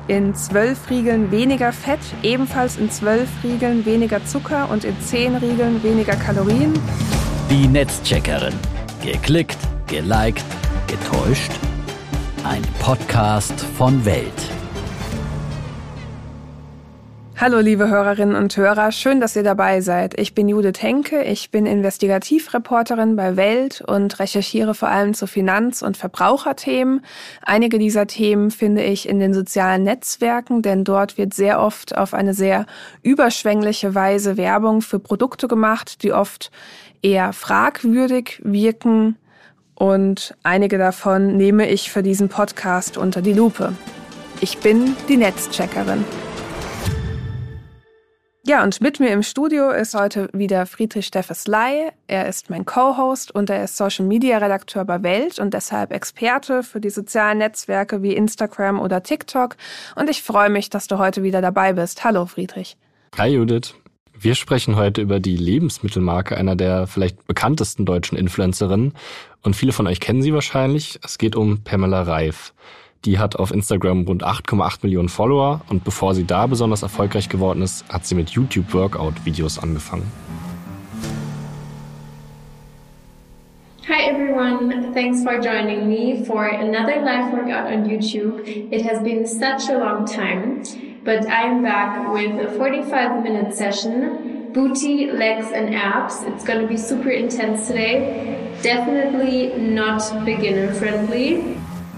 in 12 Riegeln weniger Fett, ebenfalls in 12 Riegeln weniger Zucker und in 10 Riegeln weniger Kalorien. Die Netzcheckerin. Geklickt, geliked, getäuscht. Ein Podcast von Welt. Hallo liebe Hörerinnen und Hörer, schön, dass ihr dabei seid. Ich bin Judith Henke, ich bin Investigativreporterin bei Welt und recherchiere vor allem zu Finanz- und Verbraucherthemen. Einige dieser Themen finde ich in den sozialen Netzwerken, denn dort wird sehr oft auf eine sehr überschwängliche Weise Werbung für Produkte gemacht, die oft eher fragwürdig wirken, und einige davon nehme ich für diesen Podcast unter die Lupe. Ich bin die Netzcheckerin. Ja, und mit mir im Studio ist heute wieder Friedrich Steffes-Ley. Er ist mein Co-Host und er ist Social-Media-Redakteur bei Welt und deshalb Experte für die sozialen Netzwerke wie Instagram oder TikTok. Und ich freue mich, dass du heute wieder dabei bist. Hallo, Friedrich. Hi, Judith. Wir sprechen heute über die Lebensmittelmarke einer der vielleicht bekanntesten deutschen Influencerinnen. Und viele von euch kennen sie wahrscheinlich. Es geht um Pamela Reif. Die hat auf Instagram rund 8,8 Millionen Follower und bevor sie da besonders erfolgreich geworden ist, hat sie mit YouTube-Workout-Videos angefangen. Hi everyone, thanks for joining me for another live workout on YouTube. It has been such a long time, but I'm back with a 45-minute session, booty, legs and abs. It's going to be super intense today, definitely not beginner friendly.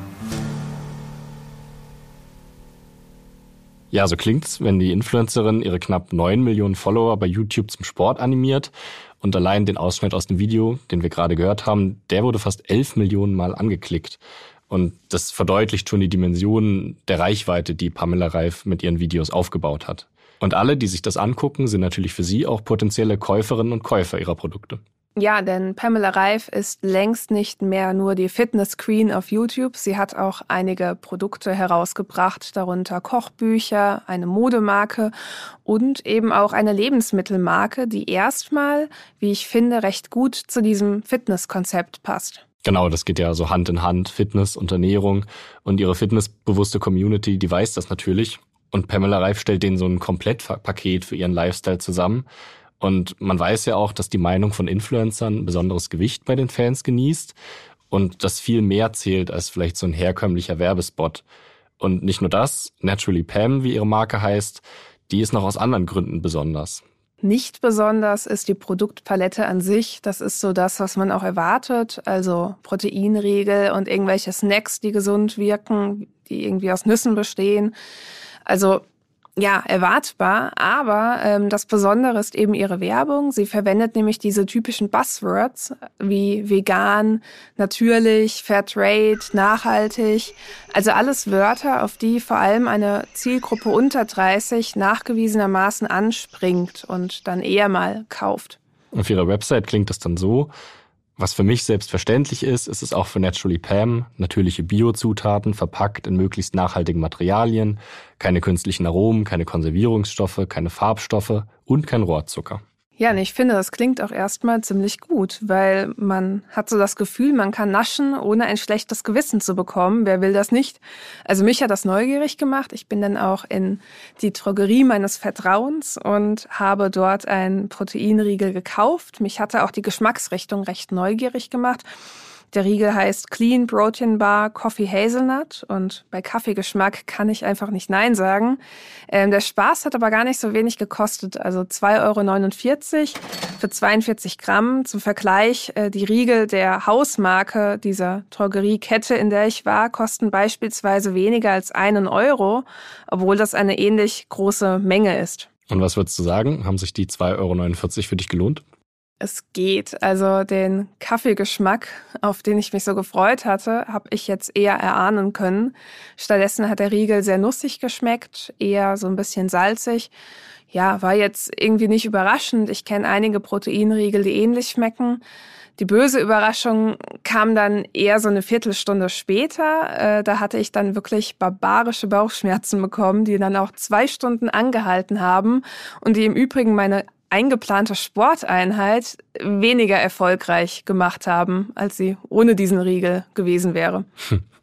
Ja, so klingt's, wenn die Influencerin ihre knapp 9 Millionen Follower bei YouTube zum Sport animiert. Und allein den Ausschnitt aus dem Video, den wir gerade gehört haben, der wurde fast 11 Millionen Mal angeklickt. Und das verdeutlicht schon die Dimensionen der Reichweite, die Pamela Reif mit ihren Videos aufgebaut hat. Und alle, die sich das angucken, sind natürlich für sie auch potenzielle Käuferinnen und Käufer ihrer Produkte. Ja, denn Pamela Reif ist längst nicht mehr nur die Fitness-Queen auf YouTube. Sie hat auch einige Produkte herausgebracht, darunter Kochbücher, eine Modemarke und eben auch eine Lebensmittelmarke, die erstmal, wie ich finde, recht gut zu diesem Fitnesskonzept passt. Genau, das geht ja so Hand in Hand, Fitness und Ernährung. Und ihre fitnessbewusste Community, die weiß das natürlich. Und Pamela Reif stellt denen so ein Komplettpaket für ihren Lifestyle zusammen. Und man weiß ja auch, dass die Meinung von Influencern ein besonderes Gewicht bei den Fans genießt und das viel mehr zählt als vielleicht so ein herkömmlicher Werbespot. Und nicht nur das, Naturally Pam, wie ihre Marke heißt, die ist noch aus anderen Gründen besonders. Nicht besonders ist die Produktpalette an sich. Das ist so das, was man auch erwartet. Also Proteinriegel und irgendwelche Snacks, die gesund wirken, die irgendwie aus Nüssen bestehen. Also ja, erwartbar, aber das Besondere ist eben ihre Werbung. Sie verwendet nämlich diese typischen Buzzwords wie vegan, natürlich, Fairtrade, nachhaltig. Also alles Wörter, auf die vor allem eine Zielgruppe unter 30 nachgewiesenermaßen anspringt und dann eher mal kauft. Auf ihrer Website klingt das dann so: Was für mich selbstverständlich ist es auch für Naturally Pam, natürliche Biozutaten, verpackt in möglichst nachhaltigen Materialien, keine künstlichen Aromen, keine Konservierungsstoffe, keine Farbstoffe und kein Rohrzucker. Ja, und ich finde, das klingt auch erstmal ziemlich gut, weil man hat so das Gefühl, man kann naschen, ohne ein schlechtes Gewissen zu bekommen. Wer will das nicht? Also mich hat das neugierig gemacht. Ich bin dann auch in die Drogerie meines Vertrauens und habe dort einen Proteinriegel gekauft. Mich hatte auch die Geschmacksrichtung recht neugierig gemacht. Der Riegel heißt Clean Protein Bar Coffee Hazelnut und bei Kaffeegeschmack kann ich einfach nicht Nein sagen. Der Spaß hat aber gar nicht so wenig gekostet, also 2,49 € für 42 Gramm. Zum Vergleich, die Riegel der Hausmarke dieser Drogeriekette, in der ich war, kosten beispielsweise weniger als 1 €, obwohl das eine ähnlich große Menge ist. Und was würdest du sagen? Haben sich die 2,49 € für dich gelohnt? Es geht. Also den Kaffeegeschmack, auf den ich mich so gefreut hatte, habe ich jetzt eher erahnen können. Stattdessen hat der Riegel sehr nussig geschmeckt, eher so ein bisschen salzig. Ja, war jetzt irgendwie nicht überraschend. Ich kenne einige Proteinriegel, die ähnlich schmecken. Die böse Überraschung kam dann eher so eine Viertelstunde später. Da hatte ich dann wirklich barbarische Bauchschmerzen bekommen, die dann auch 2 Stunden angehalten haben und die im Übrigen meine eingeplante Sporteinheit weniger erfolgreich gemacht haben, als sie ohne diesen Riegel gewesen wäre.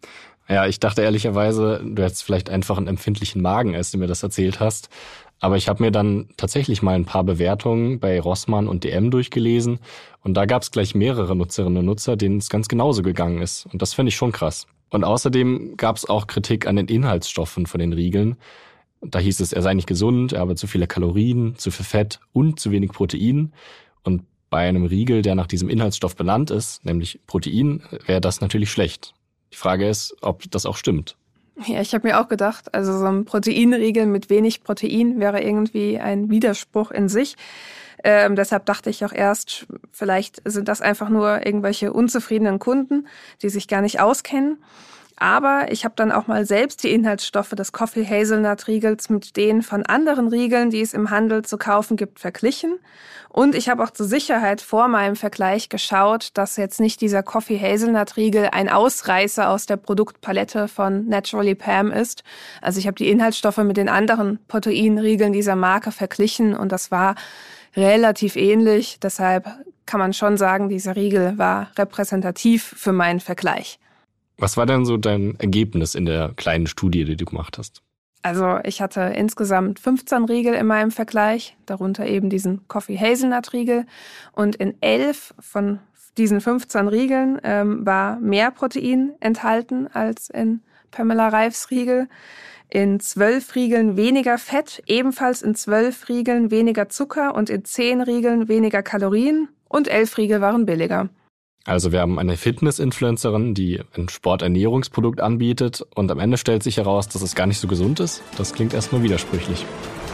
Ja, ich dachte ehrlicherweise, du hättest vielleicht einfach einen empfindlichen Magen, als du mir das erzählt hast. Aber ich habe mir dann tatsächlich mal ein paar Bewertungen bei Rossmann und DM durchgelesen. Und da gab es gleich mehrere Nutzerinnen und Nutzer, denen es ganz genauso gegangen ist. Und das finde ich schon krass. Und außerdem gab es auch Kritik an den Inhaltsstoffen von den Riegeln. Da hieß es, er sei nicht gesund, er habe zu viele Kalorien, zu viel Fett und zu wenig Protein. Und bei einem Riegel, der nach diesem Inhaltsstoff benannt ist, nämlich Protein, wäre das natürlich schlecht. Die Frage ist, ob das auch stimmt. Ja, ich habe mir auch gedacht, also so ein Proteinriegel mit wenig Protein wäre irgendwie ein Widerspruch in sich. Deshalb dachte ich auch erst, vielleicht sind das einfach nur irgendwelche unzufriedenen Kunden, die sich gar nicht auskennen. Aber ich habe dann auch mal selbst die Inhaltsstoffe des Coffee Hazelnut Riegels mit denen von anderen Riegeln, die es im Handel zu kaufen gibt, verglichen. Und ich habe auch zur Sicherheit vor meinem Vergleich geschaut, dass jetzt nicht dieser Coffee Hazelnut Riegel ein Ausreißer aus der Produktpalette von Naturally Pam ist. Also ich habe die Inhaltsstoffe mit den anderen Proteinriegeln dieser Marke verglichen und das war relativ ähnlich. Deshalb kann man schon sagen, dieser Riegel war repräsentativ für meinen Vergleich. Was war denn so dein Ergebnis in der kleinen Studie, die du gemacht hast? Also ich hatte insgesamt 15 Riegel in meinem Vergleich, darunter eben diesen Coffee Hazelnut Riegel. Und in 11 von diesen 15 Riegeln war mehr Protein enthalten als in Pamela Reifs Riegel. In 12 Riegeln weniger Fett, ebenfalls in 12 Riegeln weniger Zucker und in 10 Riegeln weniger Kalorien und 11 Riegel waren billiger. Also wir haben eine Fitness-Influencerin, die ein Sporternährungsprodukt anbietet und am Ende stellt sich heraus, dass es gar nicht so gesund ist. Das klingt erstmal widersprüchlich.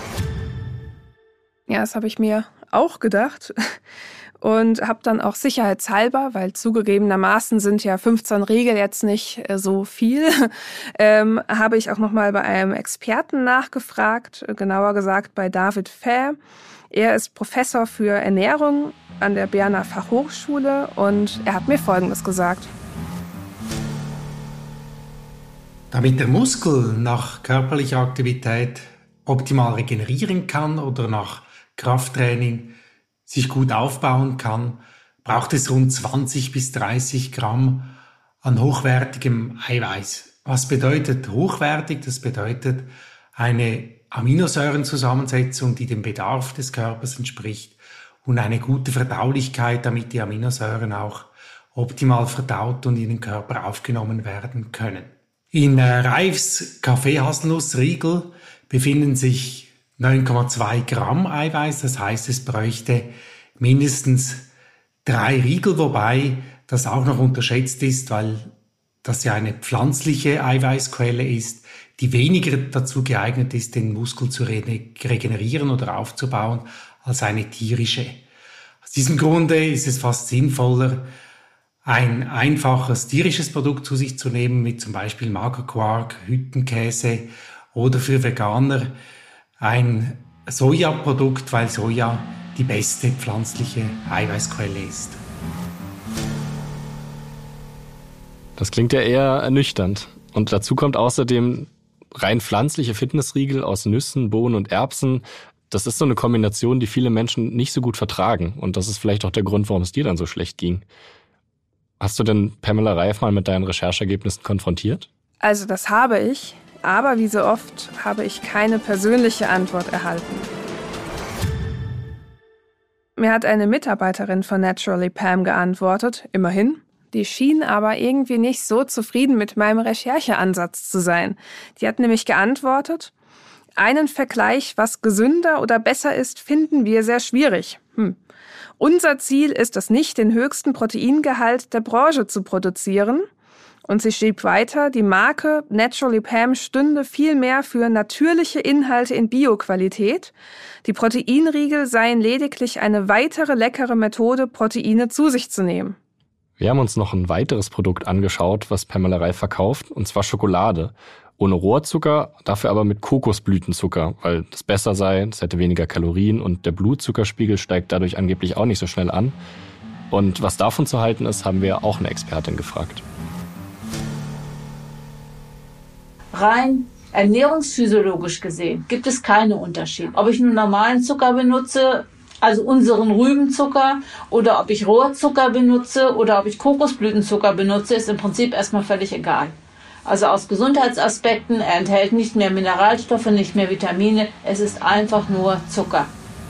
Ja, das habe ich mir auch gedacht und habe dann auch sicherheitshalber, weil zugegebenermaßen sind ja 15 Riegel jetzt nicht so viel, habe ich auch nochmal bei einem Experten nachgefragt, genauer gesagt bei David Fäh. Er ist Professor für Ernährung an der Berner Fachhochschule und er hat mir Folgendes gesagt. Damit der Muskel nach körperlicher Aktivität optimal regenerieren kann oder nach Krafttraining sich gut aufbauen kann, braucht es rund 20 bis 30 Gramm an hochwertigem Eiweiß. Was bedeutet hochwertig? Das bedeutet eine Aminosäurenzusammensetzung, die dem Bedarf des Körpers entspricht und eine gute Verdaulichkeit, damit die Aminosäuren auch optimal verdaut und in den Körper aufgenommen werden können. In Reifs Kaffee-Haselnuss-Riegel befinden sich 9,2 Gramm Eiweiß, das heißt, es bräuchte mindestens 3 Riegel, wobei das auch noch unterschätzt ist, weil das ja eine pflanzliche Eiweißquelle ist, die weniger dazu geeignet ist, den Muskel zu regenerieren oder aufzubauen, als eine tierische. Aus diesem Grunde ist es fast sinnvoller, ein einfaches tierisches Produkt zu sich zu nehmen, mit zum Beispiel Magerquark, Hüttenkäse oder für Veganer ein Sojaprodukt, weil Soja die beste pflanzliche Eiweißquelle ist. Das klingt ja eher ernüchternd. Und dazu kommt außerdem rein pflanzliche Fitnessriegel aus Nüssen, Bohnen und Erbsen. Das ist so eine Kombination, die viele Menschen nicht so gut vertragen. Und das ist vielleicht auch der Grund, warum es dir dann so schlecht ging. Hast du denn Pamela Reif mal mit deinen Rechercheergebnissen konfrontiert? Also das habe ich, aber wie so oft habe ich keine persönliche Antwort erhalten. Mir hat eine Mitarbeiterin von Naturally Pam geantwortet, immerhin. Die schien aber irgendwie nicht so zufrieden mit meinem Rechercheansatz zu sein. Die hat nämlich geantwortet, einen Vergleich, was gesünder oder besser ist, finden wir sehr schwierig. Unser Ziel ist es nicht, den höchsten Proteingehalt der Branche zu produzieren. Und sie schrieb weiter, die Marke Naturally Pam stünde vielmehr für natürliche Inhalte in Bioqualität. Die Proteinriegel seien lediglich eine weitere leckere Methode, Proteine zu sich zu nehmen. Wir haben uns noch ein weiteres Produkt angeschaut, was Pamela Reif verkauft, und zwar Schokolade. Ohne Rohrzucker, dafür aber mit Kokosblütenzucker, weil das besser sei, es hätte weniger Kalorien und der Blutzuckerspiegel steigt dadurch angeblich auch nicht so schnell an. Und was davon zu halten ist, haben wir auch eine Expertin gefragt. Rein ernährungsphysiologisch gesehen gibt es keine Unterschiede. Ob ich einen normalen Zucker benutze, also unseren Rübenzucker, oder ob ich Rohrzucker benutze oder ob ich Kokosblütenzucker benutze, ist im Prinzip erstmal völlig egal. Also aus Gesundheitsaspekten, er enthält nicht mehr Mineralstoffe, nicht mehr Vitamine, es ist einfach nur Zucker.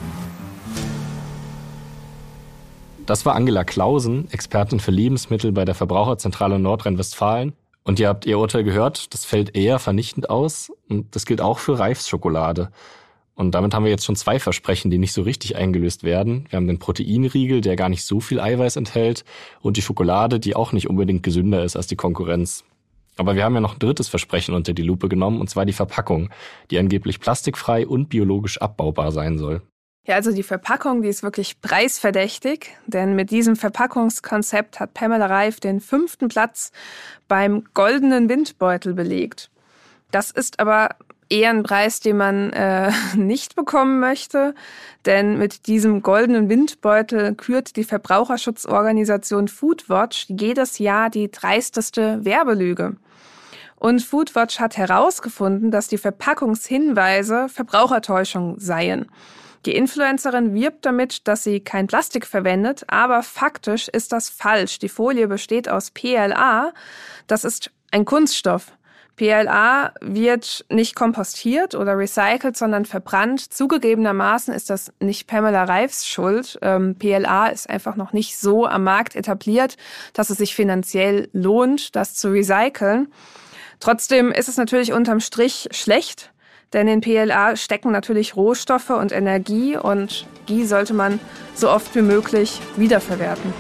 Das war Angela Clausen, Expertin für Lebensmittel bei der Verbraucherzentrale Nordrhein-Westfalen. Und ihr habt ihr Urteil gehört, das fällt eher vernichtend aus. Und das gilt auch für Reifs Schokolade. Und damit haben wir jetzt schon 2 Versprechen, die nicht so richtig eingelöst werden. Wir haben den Proteinriegel, der gar nicht so viel Eiweiß enthält. Und die Schokolade, die auch nicht unbedingt gesünder ist als die Konkurrenz. Aber wir haben ja noch ein 3. Versprechen unter die Lupe genommen, und zwar die Verpackung, die angeblich plastikfrei und biologisch abbaubar sein soll. Ja, also die Verpackung, die ist wirklich preisverdächtig, denn mit diesem Verpackungskonzept hat Pamela Reif den 5. Platz beim Goldenen Windbeutel belegt. Das ist aber eher ein Preis, den man nicht bekommen möchte, denn mit diesem Goldenen Windbeutel kürt die Verbraucherschutzorganisation Foodwatch jedes Jahr die dreisteste Werbelüge. Und Foodwatch hat herausgefunden, dass die Verpackungshinweise Verbrauchertäuschung seien. Die Influencerin wirbt damit, dass sie kein Plastik verwendet, aber faktisch ist das falsch. Die Folie besteht aus PLA, das ist ein Kunststoff. PLA wird nicht kompostiert oder recycelt, sondern verbrannt. Zugegebenermaßen ist das nicht Pamela Reifs Schuld. PLA ist einfach noch nicht so am Markt etabliert, dass es sich finanziell lohnt, das zu recyceln. Trotzdem ist es natürlich unterm Strich schlecht, denn in PLA stecken natürlich Rohstoffe und Energie und die sollte man so oft wie möglich wiederverwerten.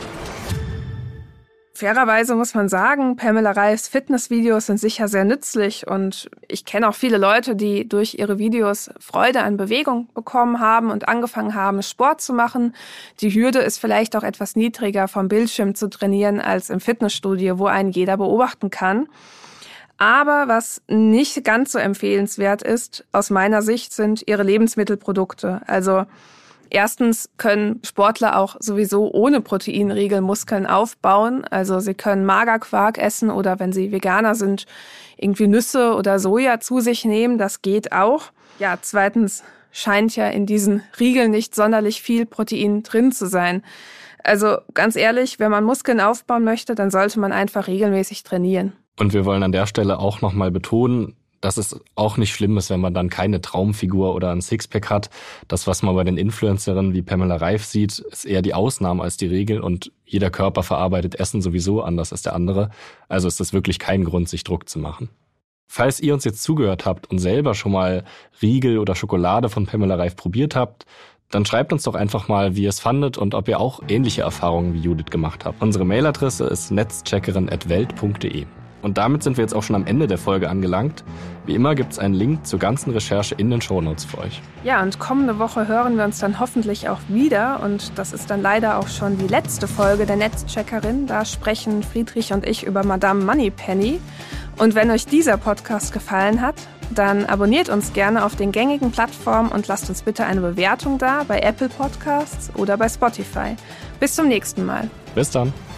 Fairerweise muss man sagen, Pamela Reifs Fitnessvideos sind sicher sehr nützlich und ich kenne auch viele Leute, die durch ihre Videos Freude an Bewegung bekommen haben und angefangen haben, Sport zu machen. Die Hürde ist vielleicht auch etwas niedriger, vom Bildschirm zu trainieren, als im Fitnessstudio, wo einen jeder beobachten kann. Aber was nicht ganz so empfehlenswert ist, aus meiner Sicht, sind ihre Lebensmittelprodukte. Also erstens können Sportler auch sowieso ohne Proteinriegel Muskeln aufbauen. Also sie können Magerquark essen oder wenn sie Veganer sind, irgendwie Nüsse oder Soja zu sich nehmen. Das geht auch. Ja, zweitens scheint ja in diesen Riegeln nicht sonderlich viel Protein drin zu sein. Also ganz ehrlich, wenn man Muskeln aufbauen möchte, dann sollte man einfach regelmäßig trainieren. Und wir wollen an der Stelle auch nochmal betonen, dass es auch nicht schlimm ist, wenn man dann keine Traumfigur oder ein Sixpack hat. Das, was man bei den Influencerinnen wie Pamela Reif sieht, ist eher die Ausnahme als die Regel und jeder Körper verarbeitet Essen sowieso anders als der andere. Also ist das wirklich kein Grund, sich Druck zu machen. Falls ihr uns jetzt zugehört habt und selber schon mal Riegel oder Schokolade von Pamela Reif probiert habt, dann schreibt uns doch einfach mal, wie ihr es fandet und ob ihr auch ähnliche Erfahrungen wie Judith gemacht habt. Unsere Mailadresse ist netzcheckerin@welt.de. Und damit sind wir jetzt auch schon am Ende der Folge angelangt. Wie immer gibt es einen Link zur ganzen Recherche in den Shownotes für euch. Ja, und kommende Woche hören wir uns dann hoffentlich auch wieder. Und das ist dann leider auch schon die letzte Folge der Netzcheckerin. Da sprechen Friedrich und ich über Madame Moneypenny. Und wenn euch dieser Podcast gefallen hat, dann abonniert uns gerne auf den gängigen Plattformen und lasst uns bitte eine Bewertung da bei Apple Podcasts oder bei Spotify. Bis zum nächsten Mal. Bis dann.